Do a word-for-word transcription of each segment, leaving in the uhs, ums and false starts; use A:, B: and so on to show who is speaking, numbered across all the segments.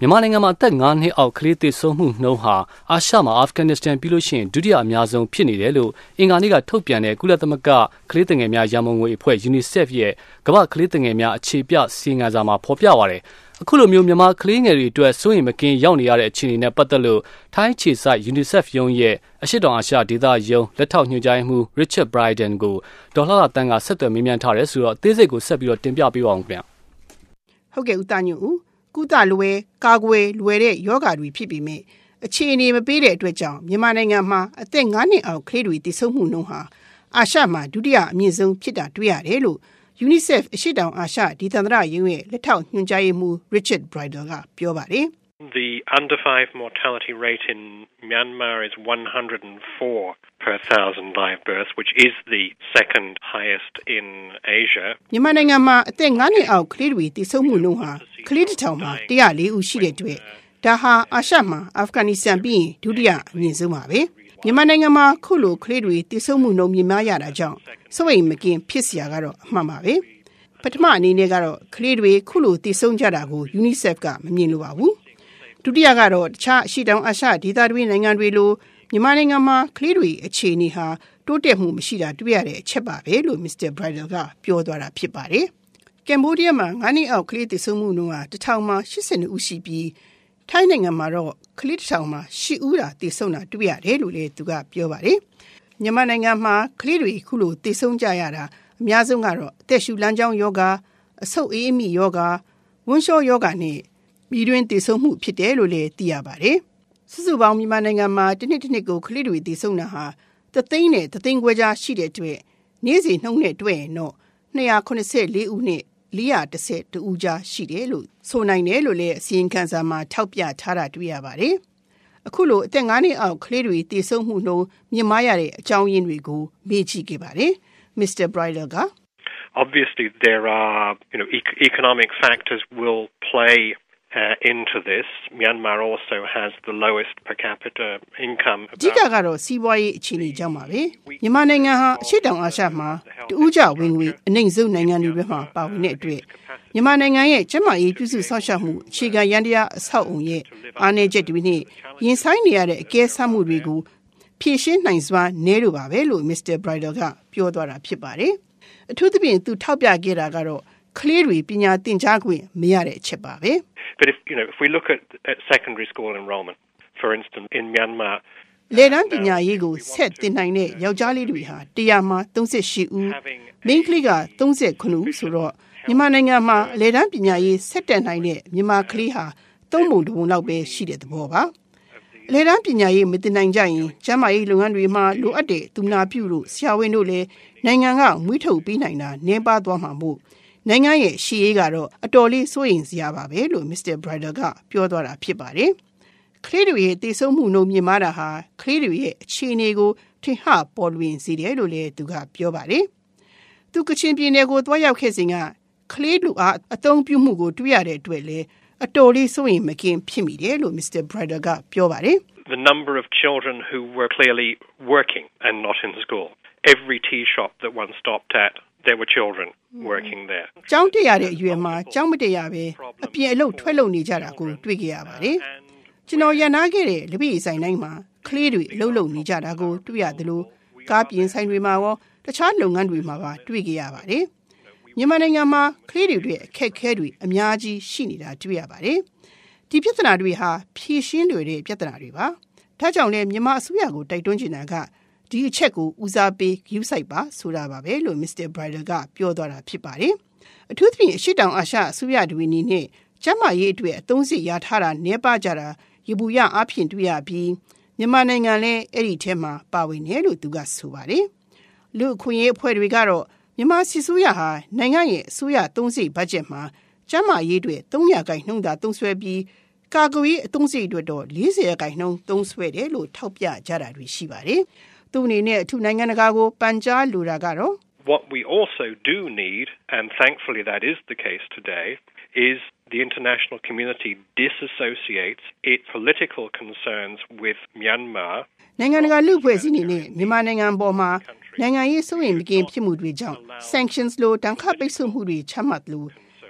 A: မြန်မာနိုင်ငံမှာအသက်၅နှစ်အောက်ကလေးသေဆုံးမှုနှုန်းဟာအာရှမှာအာဖဂန်နစ္စတန်ပြီးလို့ရှိရင်ဒုတိယအများဆုံးဖြစ်နေတယ်လို့အင်္ဂါနေ့ကထုတ်ပြန်တဲ့ကုလသမဂ္ဂကလေးသူငယ်များရန်ပုံငွေအဖွဲ့ UNICEF ရဲ့ကမ္ဘာ့ကလေးသူငယ်များအခြေပြစီရင်ခံစာမှာဖော်ပြပါတယ်။အခုလိုမျိုးမြန်မာကလေးငယ်တွေအတွက်စိုးရိမ်မကင်းရောက်နေရတဲ့အခြေအနေနဲ့ပတ်သက်လို့ထိုင်းခြေစိုက် UNICEF ရုံးရဲ့အရှိတောင်အာရှဒေသရုံးလက်ထောက်ညွှန်ကြားရေးမှူး Richard Bryden ကိုဒေါ်လှလှတန်းကဆက်သွယ်မေးမြန်းထားတယ်ဆိုတော့အသေးစိတ်ကိုဆက်ပြီးတော့တင်ပြပေးပါအောင်ခင်ဗျ
B: ။ဟုတ်ကဲ့ဦးသားညွန့်ဦးကုသလွယ်ကာကွယ်လွယ်တဲ့ယောဂါတွေဖြစ်ပြီးမြဲအခြေအနေမပေးတဲ့အတွက်ကြောင့်မြန်မာနိုင်ငံမှာအသက်၅နှစ်အောက်ကလေးတွေတည်ဆုံမှုနှုန်းဟာအာရှမှာဒုတိယအမြင့်ဆုံးဖြစ်တာတွေ့ရတယ်လို့ UNICEF အရှိတောင်အာရှဒေသန္တရရုံးရဲ့လက်ထောက်ညွှန်ကြားရေးမှူး Richard Bryden ကပြောပါတယ်
C: ။ The under five mortality rate in Myanmar is one hundred four per thousand live births, which is the second highest in Asia.
B: မြန်မာနိုင်ငံမှာအသက်၅နှစ်အောက်ကလေးတွေတည်ဆုံမှုနှုန်းဟာကလေးတစ်ထောင်မှာ၁၀၄ဦးရှိတဲ့အတွက်ဒါဟာအာရှမှာအာဖဂန်နစ္စတန်ပြီးရင်ဒုတိယအမြင့်ဆုံးပါပဲမြန်မာနိုင်ငံမှာခုလိုကလေးတွေတည်ဆုံမှုနှုန်းမြင့်မားရတာကြောင့်စိုးရိမ်မကင်းဖြစ်စရာကတော့အမှန်ပါပဲပထမအနေနဲ့ကတော့ကလေးတွေခုလိုတည်ဆုံကြတာကို UNICEF ကမမြင်လိုပါဘူးဒုတိယကတော့တခြားအရှိတောင်အာရှဒေသတွင်းနိုင်ငံတွေလိုမြန်မာနိုင်ငံမှာကလေးတွေအခြေအနေဟာတိုးတက်မှုမရှိတာတွေ့ရတဲ့အချက်ပါပဲလို့ Mister Bryden ကပြောသွားတာဖြစ်ပါတယ်ကမ်ဘောဒီးယားမှာ၅နှစ်အောက်ကလေးတည်ဆုံမှုနှုန်းဟာတစ်ထောင်မှာ၈၂ဦးရှိပြီးထိုင်းနိုင်ငံမှာတော့ကလေးတစ်ထောင်မှာ၈ဦးသာတည်ဆုံတာတွေ့ရတယ်လို့လည်းသူကပြောပါတယ်မြန်မာနိုင်ငံမှာကလေးတွေခုလိုတည်ဆုံကြရတာအများဆုံးကတော့အသက်ရှူလမ်းကြောင်းယောဂအဆုတ်အေးအမိယောဂဝန်းလျှောယောဂနဲ့ပြည်တွင်းတည်ဆုံမှုဖြစ်တယ်လို့လည်းသိရပါတယ်စုစုပေါင်းမြန်မာနိုင်ငံမှာတစ်နှစ်တစ်နှစ်ကိုကလေးတွေတည်ဆုံတာဟာတသိန်းနဲ့တသိန်းခွဲကြားရှိတဲ့အတွက်နေ့စဉ်နှုန်းနဲ့တွေ့ရင်တော့၂၇၄ဦးနဲ့၄၁၁ဦးကြားရှိတယ်လို့ဆိုနိုင်တယ်လို့လည်းအစီရင်ခံစာမှာထောက်ပြထားတာတွေ့ရပါတယ်။အခုလိုအသက်၅နှစ်အောက်ကလေးတွေတည်ဆုံမှုနှုန်းမြင့်မားရတဲ့အကြောင်းရင်းတွေကိုမေးကြည့်ခဲ့ပါတယ်။ Mister Bryden က
C: Obviously there are you know e- economic factors will play Uh, into this. Myanmar also has the lowest per capita income.
B: ဒီကကတော့စီးပွားရေးအခြေအနေကြောင့်ပါပဲမြန်မာနိုင်ငံဟာအရှေ့တောင်အာရှမှာတူးကြဝင်ငွေအနှိမ့်ဆုံးနိုင်ငံတွေပဲမှာပါဝင်တဲ့အတွက်မြန်မာနိုင်ငံရဲ့ကျန်းမာရေးပြုစုစောင့်ရှောက်မှုအခြေခံရန်တရားအဆောက်အုံရဲ့အားနည်းချက်တွေနဲ့ရင်ဆိုင်နေရတဲ့အကဲဆတ်မှုတွေကိုဖြည့်ရှင်းနိုင်စွာနဲလို့ပါပဲလို့ Mister Bryden ကပြောသွားတာဖြစ်ပါတယ်အထူးသဖြင့်သူထောက်ပြခဲ့တာကတော့ကလေးတွေပညာသင်ကြားခွင့်မရတဲ့အချက်ပါပဲ
C: But if you know if we look at, at secondary school enrollment for instance in Myanmar
B: လေတန်းပညာရေးကိုဆက်သင်နိုင်တဲ့ယောက်ျားလေးတွေဟာတစ်ရာမှာ၃၈ဦးမိန်းကလေးက၃၉ဦးဆိုတော့မြန်မာနိုင်ငံမှာလေတန်းပညာရေးဆက်တက်နိုင်တဲ့မြန်မာကလေးဟာသုံးပုံတစ်ပုံလောက်ပဲရှိတဲ့သဘောပါလေတန်းပညာရေးမသင်နိုင်ကြရင်ကျန်းမာရေးလုပ်ငန်းတွေမှာလိုအပ်တဲ့သူနာပြုလို့ဆရာဝန်တို့လည်းနိုင်ငံကမွေးထုတ်ပေးနိုင်တာနည်းပါးသွားမှာမို့နိုင်ငံရဲ့ရှေ့ရေးကတော့အတော်လေးစိုးရိမ်စရာပါပဲလို့ Mister Bryden ကပြောသွားတာဖြစ်ပါတယ်။ကလေးတွေရဲ့တည်ဆုံမှုနှုန်းမြင့်မားတာဟာကလေးတွေရဲ့အခြေအနေကိုထင်ဟပေါ်လွင်စေတယ်လို့လည်းသူကပြောပါတယ်။သူကချင်ပြည်နယ်ကိုသွားရောက်ခဲ့စဉ်ကကလေးလူအားအသုံးပြုမှုကိုတွေ့ရတဲ့အတွက်လည်းအတော်လေးစိုးရိမ်မကင်းဖြစ်မိတယ်လို့ Mister Bryden ကပြောပါတယ်။
C: The number of children who were clearly working and not in school. Every tea shop that one stopped at there were children working there.
B: ကျောင်းတက်ရတဲ့အရွယ်မှာကျောင်းမတက်ရပဲအပြင်အလုပ်ထွက်လုပ်နေကြတာကိုတွေ့ကြရပါတယ်။ကျွန်တော်ရန်နာခဲ့တဲ့လက်ပြီးဆိုင်တိုင်းမှာကလေးတွေအလုပ်လုပ်နေကြတာကိုတွေ့ရသလိုကားပြင်ဆိုင်တွေမှာရောတခြားလုပ်ငန်းတွေမှာပါတွေ့ကြရပါတယ်။မြန်မာနိုင်ငံမှာကလေးတွေရဲ့အခက်အခဲတွေအများကြီးရှိနေတာတွေ့ရပါတယ်။ဒီပြဿနာတွေဟာဖြေရှင်းလွယ်တဲ့ပြဿနာတွေပါ။ဒါကြောင့်လည်းမြန်မာအစိုးရကိုတိုက်တွန်းချင်တာကဒီအချက်ကိုဦးစားပေးဂရုစိုက်ပါဆိုတာပါပဲလို့ Mister Bryden ကပြောသွားတာဖြစ်ပါတယ်။အထူးသဖြင့်အရှိတောင်အာရှအစိုးရတွေအနေနဲ့ကျန်းမာရေးအတွက်အသုံးစရိတ်ရထားတာနည်းပါးကြတာရပူရအားဖြင့်တွေ့ရပြီးမြန်မာနိုင်ငံလည်းအဲ့ဒီထဲမှာပါဝင်တယ်လို့သူကဆိုပါတယ်။လူအခွင့်အရေးအဖွဲ့တွေကတော့မြန်မာစီဆိုရဟာနိုင်ငံရဲ့အစိုးရသုံးစရိတ်ဘတ်ဂျက်မှာကျန်းမာရေးအတွက်၃ရာခိုင်နှုန်းသာသုံးစွဲပြီးကာကွယ်ရေးအသုံးစရိတ်အတွက်တော့၄၀ရာခိုင်နှုန်းသုံးစွဲတယ်လို့ထောက်ပြကြတာတွေရှိပါတယ်။ သူအနေနဲ့အထူးနိုင်ငံတကာကိုပန်ကြားလိုတာကတော့
C: What we also do need and thankfully that is the case today is the international community disassociates its political concerns with Myanmar
B: နိုင်ငံတကာလူ့အဖွဲ့အစည်းအနေနဲ့မြန်မာနိုင်ငံပေါ်မှာနိုင်ငံရေးစိုးရိမ်မကင်းဖြစ်မှုတွေကြောင့် sanctions လို့တန်ခါပိတ်ဆို့မှုတွေချမှတ်လို့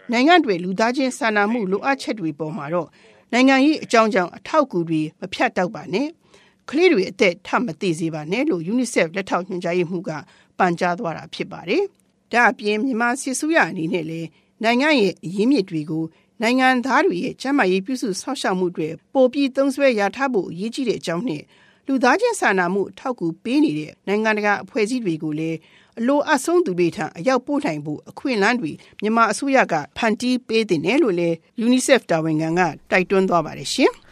B: နိုင်ငံတွေလူသားချင်းစာနာမှုလိုအပ်ချက်တွေပေါ်မှာတော့နိုင်ငံရေးအကြောင်းကြောင့်အထောက်အကူတွေမဖြတ်တောက်ပါနဲ့ကလေးတွေအသက်ထမသိစေပါနဲ့လို့ UNICEF လက်ထောက်ညွှန်ကြားရေးမှူးကပန်ကြားသွားတာဖြစ်ပါတယ်။ဒါအပြင်မြန်မာစစ်ဆိုးရအနေနဲ့လည်းနိုင်ငံရဲ့အရင်းမြစ်တွေကိုနိုင်ငံသားတွေရဲ့ကျန်းမာရေးပြုစုစောင့်ရှောက်မှုတွေပိုပြီးသုံးစွဲရထားဖို့အရေးကြီးတဲ့အကြောင်းနဲ့လူသားချင်းစာနာမှုအထောက်အကူပေးနေတဲ့နိုင်ငံတကာအဖွဲ့အစည်းတွေကိုလည်းအလိုအဆုံးသူတွေထံအရောက်ပို့နိုင်ဖို့အခွင့်အလမ်းတွေမြန်မာအစိုးရကဖန်တီးပေးတင်တယ်လို့လည်း UNICEF တာဝန်ခံကတိုက်တွန်းသွားပါတယ်ရှင်။